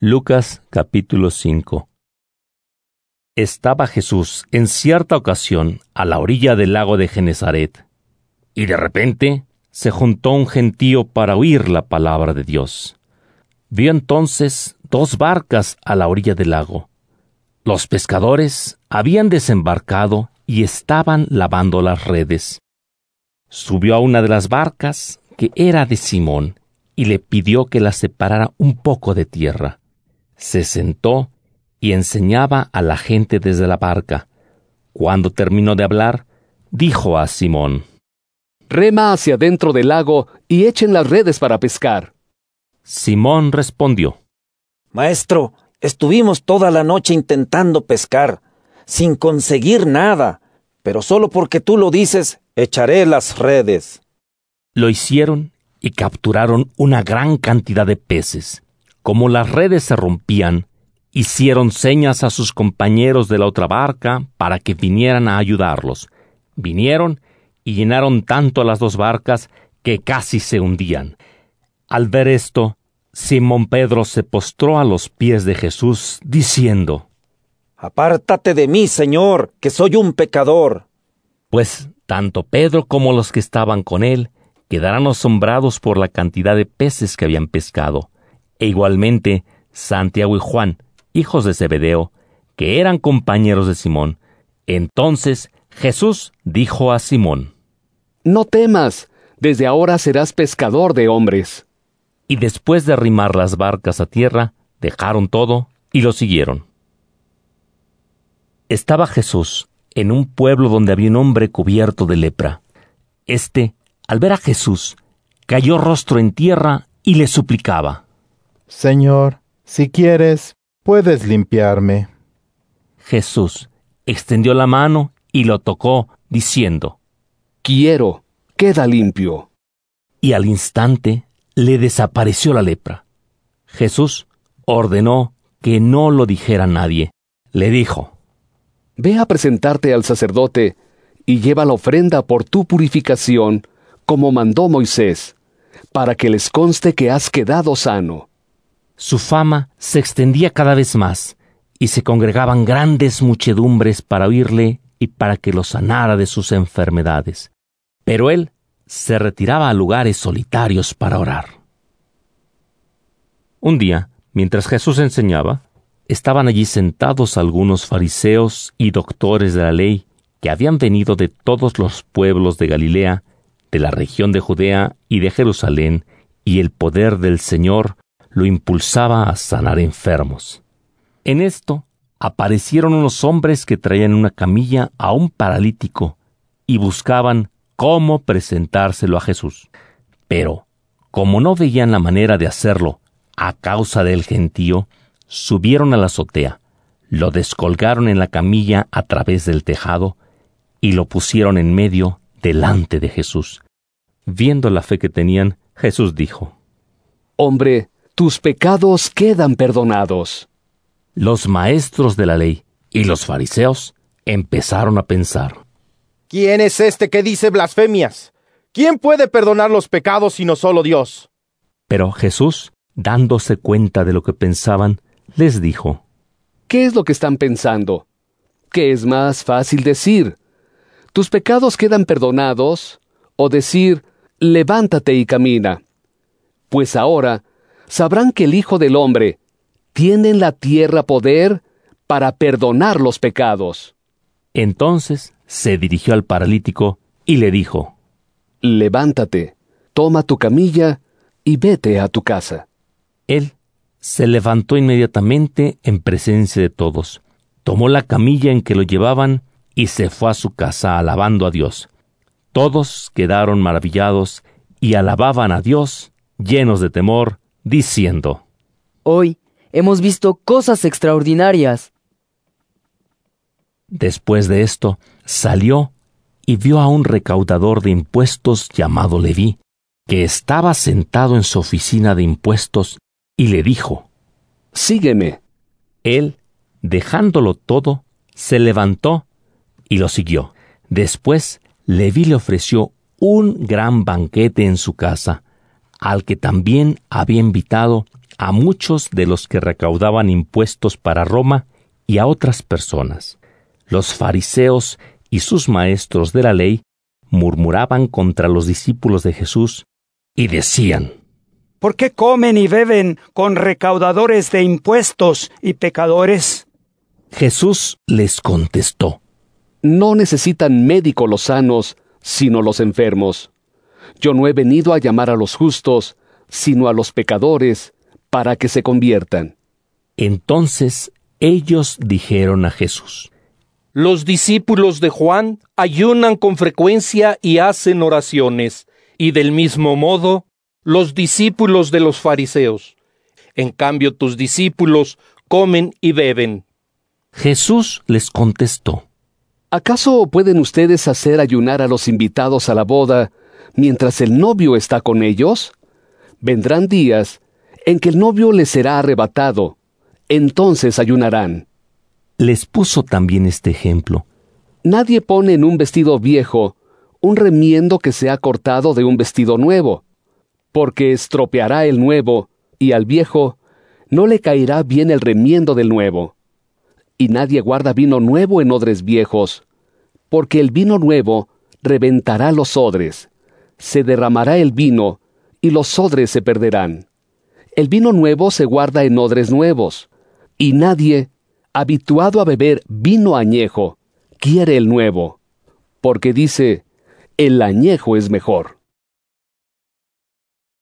Lucas capítulo 5. Estaba Jesús en cierta ocasión a la orilla del lago de Genesaret, y de repente se juntó un gentío para oír la palabra de Dios. Vio entonces 2 barcas a la orilla del lago. Los pescadores habían desembarcado y estaban lavando las redes. Subió a una de las barcas, que era de Simón, y le pidió que la separara un poco de tierra. Se sentó y enseñaba a la gente desde la barca. Cuando terminó de hablar, dijo a Simón: «Rema hacia dentro del lago y echen las redes para pescar». Simón respondió: «Maestro, estuvimos toda la noche intentando pescar, sin conseguir nada, pero solo porque tú lo dices, echaré las redes». Lo hicieron y capturaron una gran cantidad de peces. Como las redes se rompían, hicieron señas a sus compañeros de la otra barca para que vinieran a ayudarlos. Vinieron y llenaron tanto las 2 barcas que casi se hundían. Al ver esto, Simón Pedro se postró a los pies de Jesús, diciendo: «Apártate de mí, Señor, que soy un pecador». Pues tanto Pedro como los que estaban con él quedaron asombrados por la cantidad de peces que habían pescado. E igualmente Santiago y Juan, hijos de Zebedeo, que eran compañeros de Simón. Entonces Jesús dijo a Simón: «No temas, desde ahora serás pescador de hombres». Y después de arrimar las barcas a tierra, dejaron todo y lo siguieron. Estaba Jesús en un pueblo donde había un hombre cubierto de lepra. Al ver a Jesús, cayó rostro en tierra y le suplicaba: «Señor, si quieres, puedes limpiarme». Jesús extendió la mano y lo tocó, diciendo: «Quiero, queda limpio». Y al instante le desapareció la lepra. Jesús ordenó que no lo dijera a nadie. Le dijo: «Ve a presentarte al sacerdote y lleva la ofrenda por tu purificación, como mandó Moisés, para que les conste que has quedado sano». Su fama se extendía cada vez más, y se congregaban grandes muchedumbres para oírle y para que lo sanara de sus enfermedades. Pero él se retiraba a lugares solitarios para orar. Un día, mientras Jesús enseñaba, estaban allí sentados algunos fariseos y doctores de la ley que habían venido de todos los pueblos de Galilea, de la región de Judea y de Jerusalén, y el poder del Señor lo impulsaba a sanar enfermos. En esto aparecieron unos hombres que traían una camilla a un paralítico y buscaban cómo presentárselo a Jesús. Pero, como no veían la manera de hacerlo a causa del gentío, subieron a la azotea, lo descolgaron en la camilla a través del tejado y lo pusieron en medio delante de Jesús. Viendo la fe que tenían, Jesús dijo: «Hombre, tus pecados quedan perdonados». Los maestros de la ley y los fariseos empezaron a pensar: ¿Quién es este que dice blasfemias? ¿Quién puede perdonar los pecados sino solo Dios? Pero Jesús, dándose cuenta de lo que pensaban, les dijo: ¿Qué es lo que están pensando? ¿Qué es más fácil decir? ¿Tus pecados quedan perdonados? O decir: levántate y camina. Pues ahora sabrán que el Hijo del Hombre tiene en la tierra poder para perdonar los pecados. Entonces se dirigió al paralítico y le dijo: Levántate, toma tu camilla y vete a tu casa. Él se levantó inmediatamente en presencia de todos, tomó la camilla en que lo llevaban y se fue a su casa alabando a Dios. Todos quedaron maravillados y alababan a Dios, llenos de temor, diciendo: Hoy hemos visto cosas extraordinarias. Después de esto, salió y vio a un recaudador de impuestos llamado Leví, que estaba sentado en su oficina de impuestos, y le dijo: Sígueme. Él, dejándolo todo, se levantó y lo siguió. Después, Leví le ofreció un gran banquete en su casa, al que también había invitado a muchos de los que recaudaban impuestos para Roma y a otras personas. Los fariseos y sus maestros de la ley murmuraban contra los discípulos de Jesús y decían: ¿Por qué comen y beben con recaudadores de impuestos y pecadores? Jesús les contestó: No necesitan médico los sanos, sino los enfermos. Yo no he venido a llamar a los justos, sino a los pecadores, para que se conviertan. Entonces ellos dijeron a Jesús: Los discípulos de Juan ayunan con frecuencia y hacen oraciones, y del mismo modo los discípulos de los fariseos. En cambio, tus discípulos comen y beben. Jesús les contestó: ¿Acaso pueden ustedes hacer ayunar a los invitados a la boda mientras el novio está con ellos? Vendrán días en que el novio les será arrebatado. Entonces ayunarán. Les puso también este ejemplo: Nadie pone en un vestido viejo un remiendo que se ha cortado de un vestido nuevo, porque estropeará el nuevo, y al viejo no le caerá bien el remiendo del nuevo. Y nadie guarda vino nuevo en odres viejos, porque el vino nuevo reventará los odres, se derramará el vino, y los odres se perderán. El vino nuevo se guarda en odres nuevos, y nadie, habituado a beber vino añejo, quiere el nuevo, porque dice: el añejo es mejor.